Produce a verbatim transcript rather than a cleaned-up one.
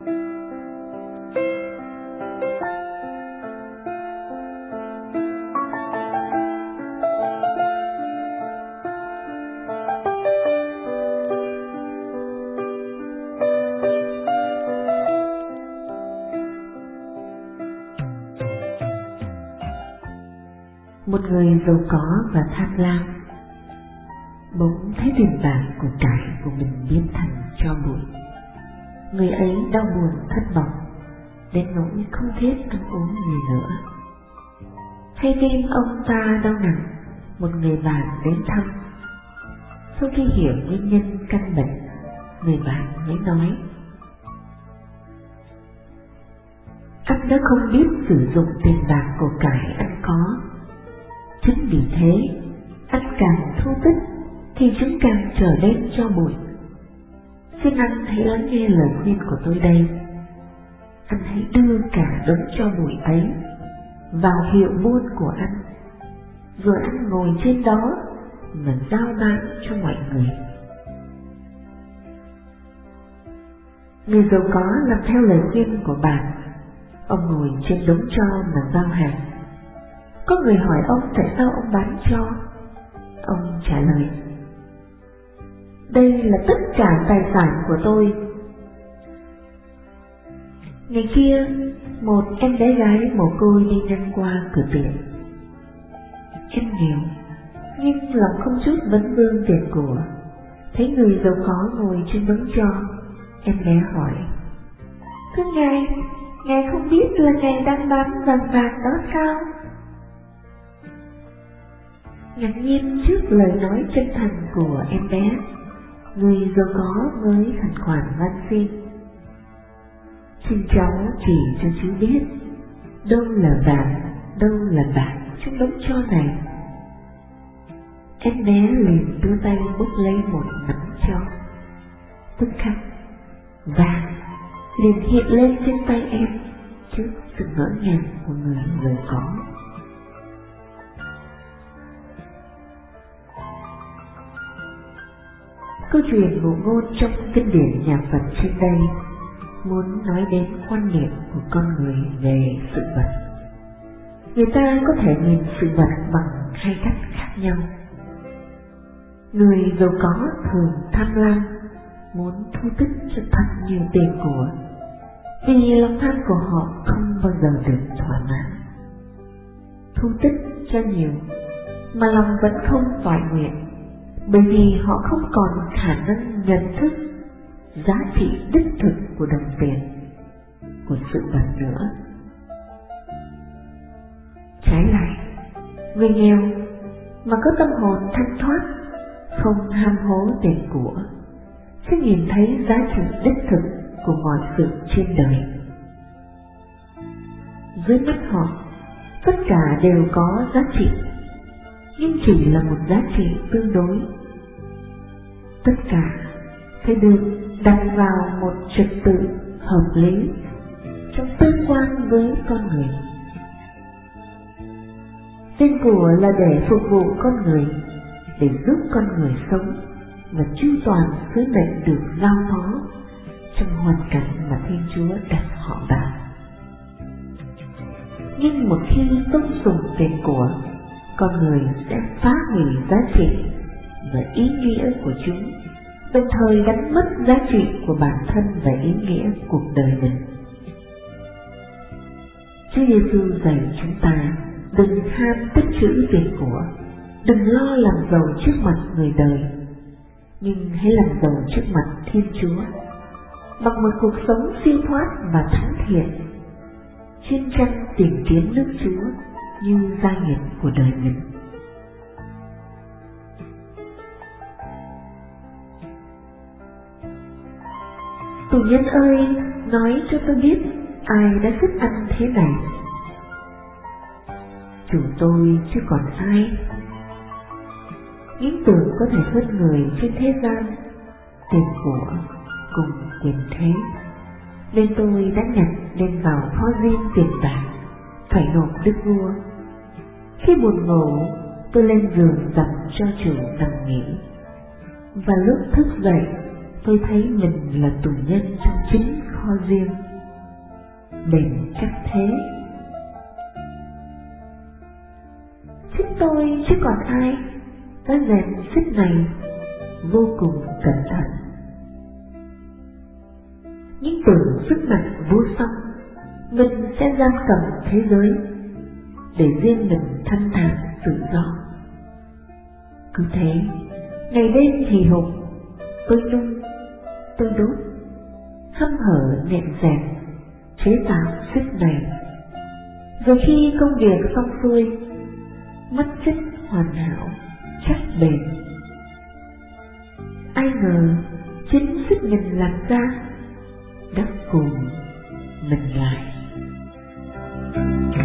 Một người giàu có và tham lam bỗng thấy tiền bạc của cải của mình biến thành tro bụi. Người ấy đau buồn thất vọng đến nỗi không thiết ăn uống gì nữa. Hay tin ông ta đau nặng, một người bạn đến thăm. Sau khi hiểu nguyên nhân căn bệnh, người bạn mới nói: anh đã không biết sử dụng tiền bạc của cải anh có. Chính vì thế, anh càng thu tích thì chúng càng trở nên tro bụi. Xin anh hãy lắng nghe lời khuyên của tôi đây. Anh hãy đưa cả đống tro bụi ấy vào hiệu buôn của anh, rồi anh ngồi trên đó mà giao bán cho mọi người. Người giàu có làm theo lời khuyên của bạn. Ông ngồi trên đống tro mà giao hàng. Có người hỏi ông tại sao ông bán tro. Ông trả lời: đây là tất cả tài sản của tôi. Ngày kia, một em bé gái mồ côi đi ngang qua cửa tiệm. Em nghèo, nhưng lòng không chút vấn vương tiền của. Thấy người giàu có ngồi trên đống tro, em bé hỏi: thưa ngài, ngài không biết là ngài đang bán vàng bạc đó sao? Ngạc nhiên trước lời nói chân thành của em bé, người giàu có mới khẩn khoản van xin: xin cháu chỉ cho chú biết đâu là vàng, đâu là bạc trong đống tro này. Em bé liền đưa tay bốc lấy một nắm tro. Tức khắc, vàng liền hiện lên trên tay em trước sự ngỡ ngàng của người giàu có. Câu chuyện ngụ ngôn trong kinh điển nhà Phật trên đây muốn nói đến quan niệm của con người về sự vật. Người ta có thể nhìn sự vật bằng hai cách khác nhau. Người giàu có thường tham lam, muốn thu tích cho thật nhiều tiền của, vì lòng tham của họ không bao giờ được thỏa mãn. Thu tích cho nhiều mà lòng vẫn không toại nguyện, bởi vì họ không còn khả năng nhận thức giá trị đích thực của đồng tiền, của sự vật nữa. Trái lại, người nghèo mà có tâm hồn thanh thoát, không ham hố tiền của, sẽ nhìn thấy giá trị đích thực của mọi sự trên đời. Dưới mắt họ, tất cả đều có giá trị, nhưng chỉ là một giá trị tương đối. Tất cả phải được đặt vào một trật tự hợp lý trong tương quan với con người. Tiền của là để phục vụ con người, để giúp con người sống và chu toàn sứ mệnh được giao phó trong hoàn cảnh mà Thiên Chúa đặt họ vào. Nhưng một khi tôn sùng tiền của, con người sẽ phá hủy giá trị và ý nghĩa của chúng, đồng thời đánh mất giá trị của bản thân và ý nghĩa cuộc đời mình. Chúa Giêsu dạy chúng ta đừng ham tích trữ tiền của, đừng lo làm giàu trước mặt người đời, nhưng hãy làm giàu trước mặt Thiên Chúa bằng một cuộc sống siêu thoát và thánh thiện, chuyên tranh tìm kiếm nước Chúa như gia nghiệp của đời mình. Tù nhân ơi, nói cho tôi biết ai đã giúp anh thế này. Chủ tôi chứ còn ai. Những tưởng có thể hơn người trên thế gian, tiền của cùng quyền thế, nên tôi đã nhặt đem vào kho riêng tiền bạc, phải nộp đức vua. Khi buồn ngủ, tôi lên giường dặn cho chủ nằm nghỉ, và lúc thức dậy, tôi thấy mình là tù nhân trong chính kho kho riêng, bền chắc thế. Xích tôi chứ còn ai đã rèn xích này vô cùng cẩn thận. Nhưng tưởng sức mạnh vô song, mình sẽ giam cầm thế giới để riêng mình thanh thản tự do. Cứ thế, ngày đêm thì hùng, tôi nung, tôi đốt, hăm hở nệm dẹp, chế tạo xích này. Rồi khi công việc xong xuôi, mất xích hoàn hảo, chắc bền. Ai ngờ chính xích mình làm ra đã cùng mình lại.